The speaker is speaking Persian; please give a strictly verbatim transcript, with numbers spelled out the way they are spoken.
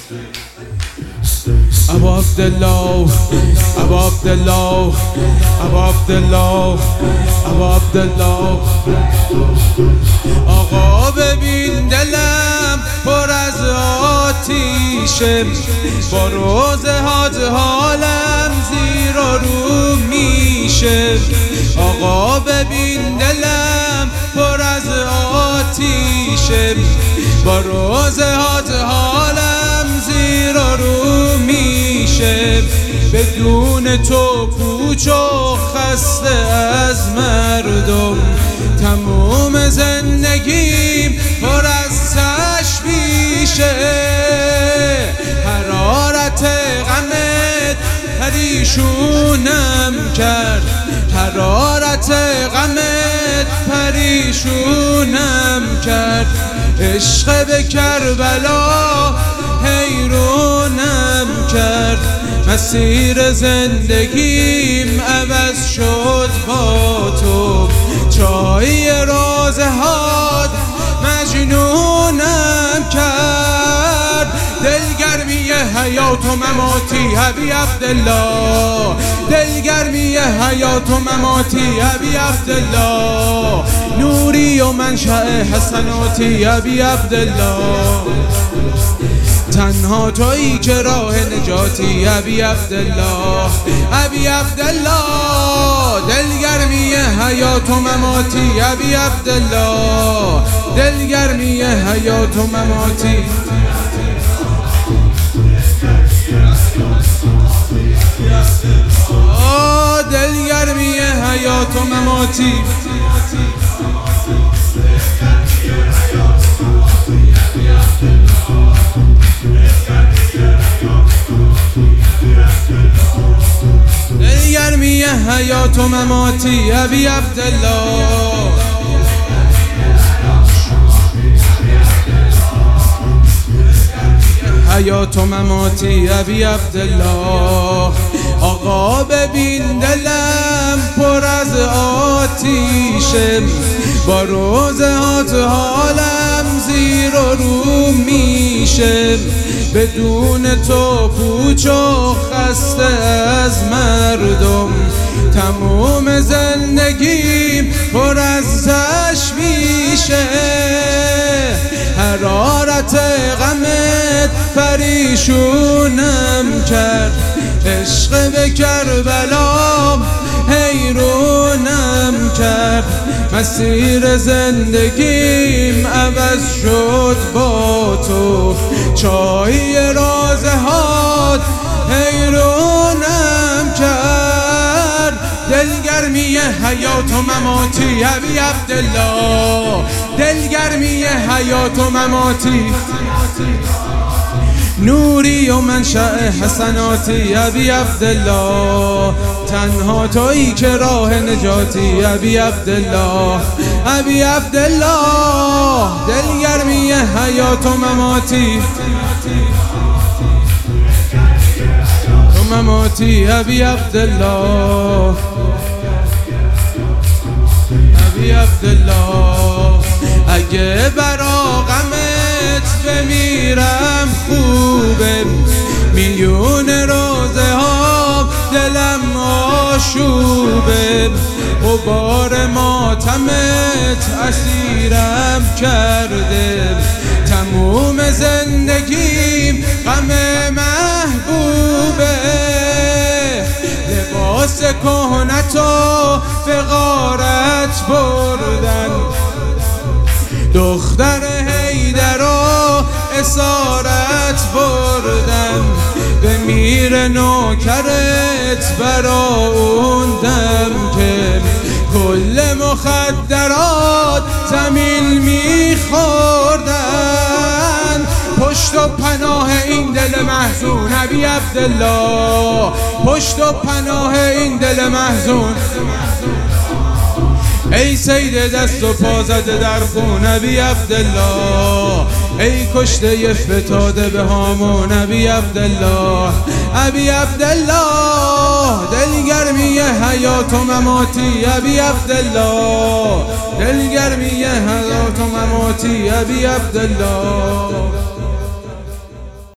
ابو عبدالله ابو عبدالله ابو عبدالله ابو عبدالله آقا ببین دلم پر از آتیشه، با روزهات حالم زیر و رو میشه. آقا ببین دلم پر از آتیشه، با روزهات حالم زیر و رو میشه. بدون تو پوچ و خسته از مردم، تموم زندگیم پر از تشویشه. حرارت غمت پریشونم کرد، حرارت غمت پریشونم کرد. عشق به کربلا حیرونم کرد، مسیر زندگیم عوض شد با تو. چای رازهات مجنونم کرد، دلگرمی حیات و مماتی ابی عبدالله، دلگرمی حیات و مماتی ابی عبدالله. نوری و منشأ حسناتی ابی عبدالله، تنها تویی که راه نجاتی ابی عبدالله. ابی عبدالله دلگرمی حیات و مماتی ابی عبدالله، دلگرمی حیات و مماتی. آه دلگرمی حیات و مماتی. دلگرمی حیات و مماتی ابی عبدالله، حیات و مماتی ابی عبدالله. آقا ببین دلم پر از آتیشه، با روزهات حالم زیر و رو میشه. بدون تو پوچ و خسته از مردم، تموم زندگیم پر از تشویشه. حرارت غمت پریشونم کرد، عشق به کربلا حیرونم کرد. مسیر زندگیم عوض شد با تو. چای رازهات حیرونم کرد، دلگرمی حیات و مماتی ابی عبدالله، دلگرمی حیات و مماتی. نوری و منشأ حسناتی ابی عبدالله، تنها تویی که راه نجاتی ابی عبدالله. ابی عبدالله دلگرمی حیات و مماتی و مماتی ابی عبدالله، ابی عبدالله. اگه برا غمت بمیرم خوبه، میلیون روزه ها دلم آشوبه. غبار ماتمت اسیرم کرده، تموم زندگیم غم محبوبه. لباس کهنتو به غارت بردن، دختر حیدر رو اسارت بردن. بمیر نوکرت برا اون دم که کل مخدرات زمین میخوردن. پشت و پناه این دل محزون ابی عبدالله، پشت و پناه این دل محزون. ای سید دست و پا زده در خون ابی عبدالله، ای کشته فتاده به هامون ابی عبدالله. ابی عبدالله دلگرمی حیات و مماتی ابی عبدالله، دلگرمی حیات و مماتی ابی عبدالله.